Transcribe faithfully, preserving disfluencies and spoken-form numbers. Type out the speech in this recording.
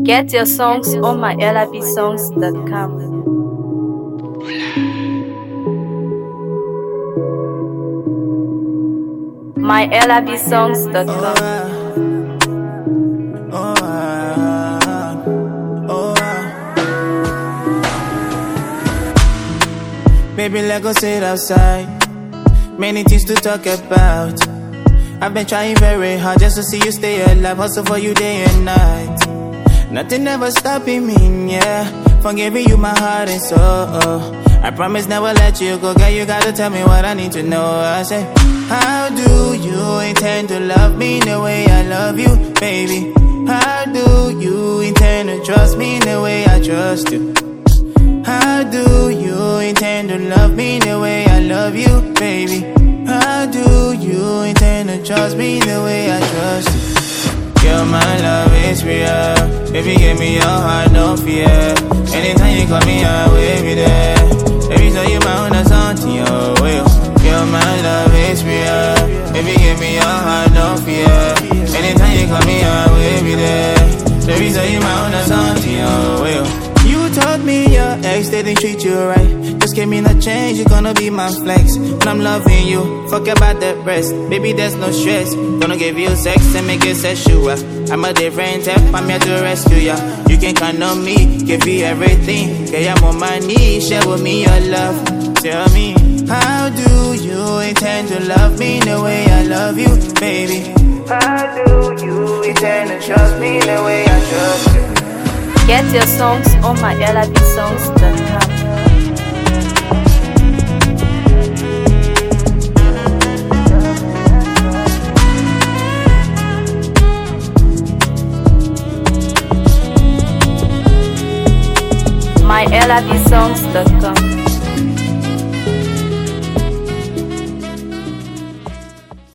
Get your songs on my L I B songs dot com. my L I B songs dot com. Oh, uh, oh, uh. Baby, let's go sit outside. Many things to talk about. I've been trying very hard just to see you stay alive. Hustle for you day and night. Nothing ever stopping me, yeah. From giving you my heart and soul. I promise never let you go, girl. You gotta tell me what I need to know. I say, how do you intend to love me the way I love you, baby? How do you intend to trust me the way I trust you? How do you intend to love me the way I love you, baby? How do you intend to trust me the way I trust you? Girl, my love is real. Baby, give me your heart, no fear. Anytime you call me, I will be there. Baby, so you my own, that's on to your will. Girl, my love is real. Baby, give me your heart, no fear. Anytime you call me, I will be there. Baby, so you my own, that's on to your will. You told me your ex didn't treat you right. Just give me the change, you're gonna be my flex. When I'm loving you, fuck about the rest. Baby, there's no stress. Gonna give you sex and make it sexual. I'm a different type, I'm here to rescue ya. You can count on me, give you everything. Yeah, I'm on my knees, share with me your love. Tell me, how do you intend to love me the way I love you, baby? How do you intend to trust me the way I trust you? Get your songs on my L I B songs dot com. my L I B songs dot com.